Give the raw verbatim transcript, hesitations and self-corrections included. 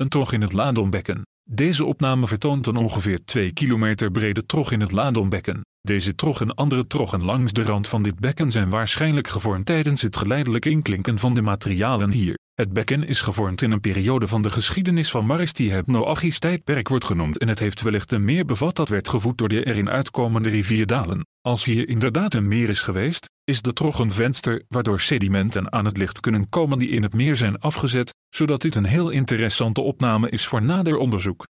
Een trog in het Ladombekken. Deze opname vertoont een ongeveer twee kilometer brede trog in het Ladombekken. Deze trog en andere troggen langs de rand van dit bekken zijn waarschijnlijk gevormd tijdens het geleidelijk inklinken van de materialen hier. Het bekken is gevormd in een periode van de geschiedenis van Mars die het Noachisch tijdperk wordt genoemd en het heeft wellicht een meer bevat dat werd gevoed door de erin uitkomende rivierdalen. Als hier inderdaad een meer is geweest, is de trog een venster waardoor sedimenten aan het licht kunnen komen die in het meer zijn afgezet, zodat dit een heel interessante opname is voor nader onderzoek.